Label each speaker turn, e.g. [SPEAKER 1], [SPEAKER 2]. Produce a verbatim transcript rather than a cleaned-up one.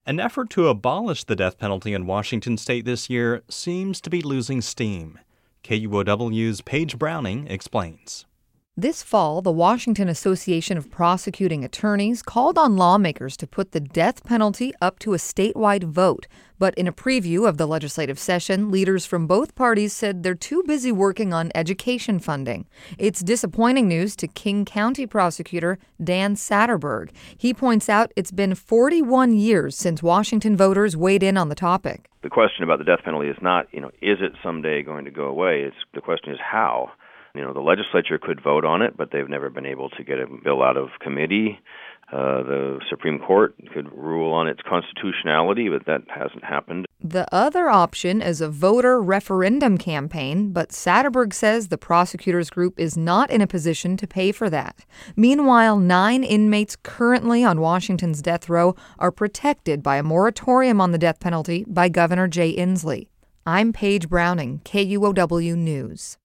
[SPEAKER 1] An effort to abolish the death penalty in Washington state this year seems to be losing steam. K U O W's Paige Browning explains.
[SPEAKER 2] This fall, the Washington Association of Prosecuting Attorneys called on lawmakers to put the death penalty up to a statewide vote. But in a preview of the legislative session, leaders from both parties said they're too busy working on education funding. It's disappointing news to King County prosecutor Dan Satterberg. He points out it's been forty-one years since Washington voters weighed in on the topic.
[SPEAKER 3] The question about the death penalty is not, you know, is it someday going to go away? It's the question is how. You know, the legislature could vote on it, but they've never been able to get a bill out of committee. Uh, the Supreme Court could rule on its constitutionality, but that hasn't happened.
[SPEAKER 2] The other option is a voter referendum campaign, but Satterberg says the prosecutors group is not in a position to pay for that. Meanwhile, nine inmates currently on Washington's death row are protected by a moratorium on the death penalty by Governor Jay Inslee. I'm Paige Browning, K U O W News.